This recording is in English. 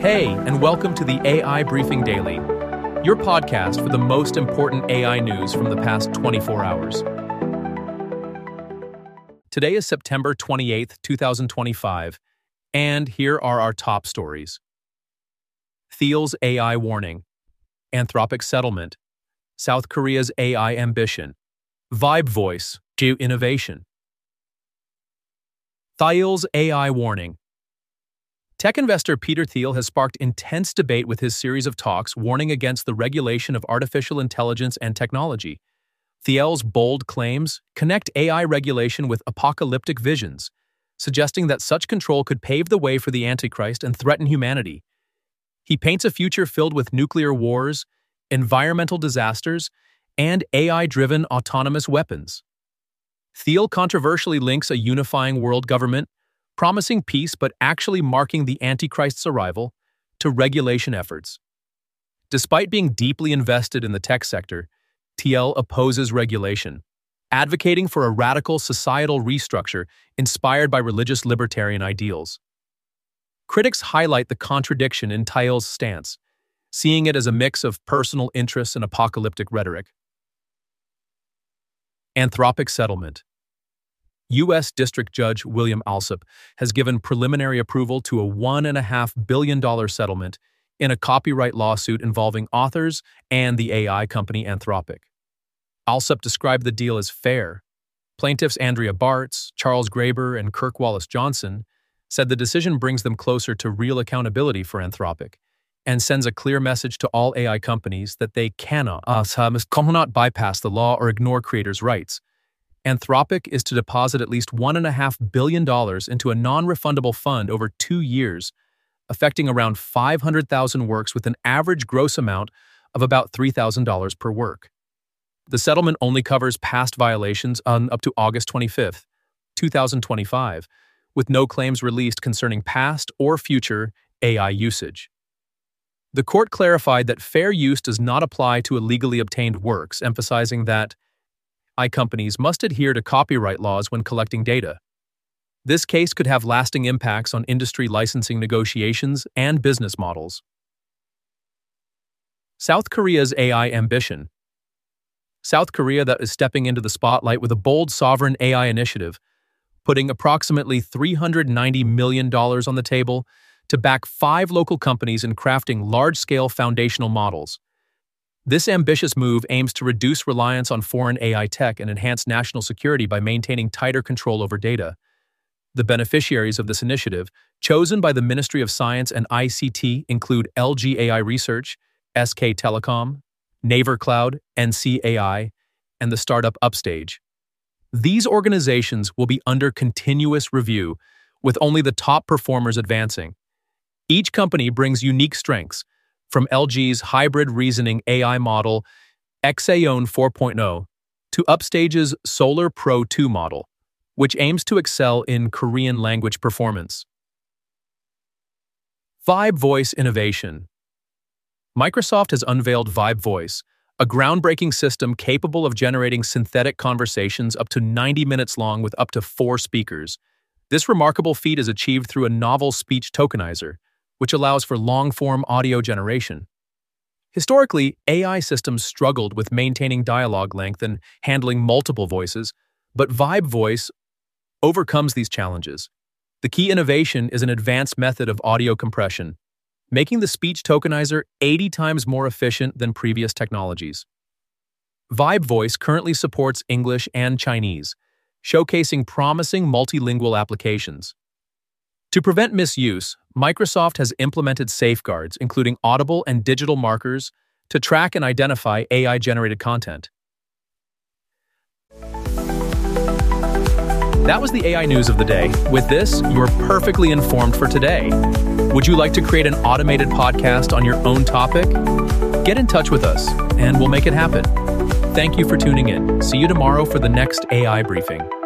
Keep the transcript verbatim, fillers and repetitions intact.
Hey, and welcome to the A I Briefing Daily, your podcast for the most important A I news from the past twenty-four hours. Today is September twenty-eighth, twenty twenty-five, and here are our top stories. Thiel's A I warning, Anthropic settlement, South Korea's A I ambition, Vibe Voice, Geo innovation. Thiel's A I warning. Tech investor Peter Thiel has sparked intense debate with his series of talks warning against the regulation of artificial intelligence and technology. Thiel's bold claims connect A I regulation with apocalyptic visions, suggesting that such control could pave the way for the Antichrist and threaten humanity. He paints a future filled with nuclear wars, environmental disasters, and A I-driven autonomous weapons. Thiel controversially links a unifying world government, promising peace but actually marking the Antichrist's arrival, to regulation efforts. Despite being deeply invested in the tech sector, Thiel opposes regulation, advocating for a radical societal restructure inspired by religious libertarian ideals. Critics highlight the contradiction in Thiel's stance, seeing it as a mix of personal interests and apocalyptic rhetoric. Anthropic settlement. U S District Judge William Alsup has given preliminary approval to a one point five billion dollars settlement in a copyright lawsuit involving authors and the A I company Anthropic. Alsup described the deal as fair. Plaintiffs Andrea Bartz, Charles Graeber, and Kirk Wallace Johnson said the decision brings them closer to real accountability for Anthropic and sends a clear message to all A I companies that they cannot, uh, cannot bypass the law or ignore creators' rights. Anthropic is to deposit at least one point five billion dollars into a non-refundable fund over two years, affecting around five hundred thousand works with an average gross amount of about three thousand dollars per work. The settlement only covers past violations on up to August twenty-fifth, twenty twenty-five, with no claims released concerning past or future A I usage. The court clarified that fair use does not apply to illegally obtained works, emphasizing that A I companies must adhere to copyright laws when collecting data. This case could have lasting impacts on industry licensing negotiations and business models. South Korea's A I ambition. South Korea that is stepping into the spotlight with a bold sovereign A I initiative, putting approximately three hundred ninety million dollars on the table to back five local companies in crafting large-scale foundational models. This ambitious move aims to reduce reliance on foreign A I tech and enhance national security by maintaining tighter control over data. The beneficiaries of this initiative, chosen by the Ministry of Science and I C T, include L G A I Research, S K Telecom, Naver Cloud, N C A I, and the startup Upstage. These organizations will be under continuous review, with only the top performers advancing. Each company brings unique strengths, from L G's hybrid reasoning A I model Xaeon four point oh to Upstage's Solar Pro two model, which aims to excel in Korean language performance. Vibe Voice innovation. Microsoft has unveiled Vibe Voice, a groundbreaking system capable of generating synthetic conversations up to ninety minutes long with up to four speakers. This remarkable feat is achieved through a novel speech tokenizer, which allows for long-form audio generation. Historically, A I systems struggled with maintaining dialogue length and handling multiple voices, but Vibe Voice overcomes these challenges. The key innovation is an advanced method of audio compression, making the speech tokenizer eighty times more efficient than previous technologies. Vibe Voice currently supports English and Chinese, showcasing promising multilingual applications. To prevent misuse, Microsoft has implemented safeguards, including audible and digital markers, to track and identify A I-generated content. That was the A I news of the day. With this, you're perfectly informed for today. Would you like to create an automated podcast on your own topic? Get in touch with us, and we'll make it happen. Thank you for tuning in. See you tomorrow for the next A I briefing.